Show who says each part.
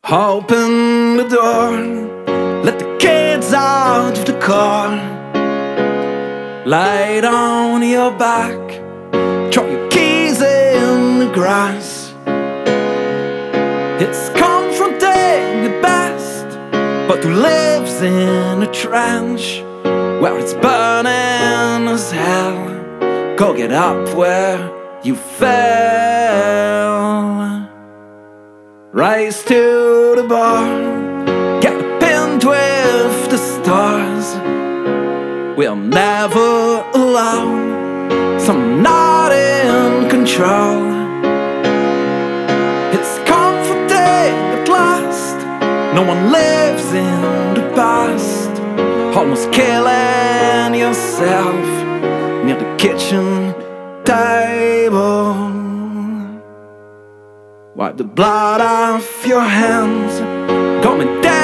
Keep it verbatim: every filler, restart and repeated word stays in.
Speaker 1: Open the door, let the kids out of the car. Lie on your back, drop your keys in the grass. It's confronting at best, but who lives in a trench where it's burning as hell? Go get up where you fell. Rise to the bar, get pinned with the stars. We're never alone, so I'm not in control. It's comforting at last, no one lives in the past. Almost killing yourself near the kitchen table. Wipe the blood off your hands, coming down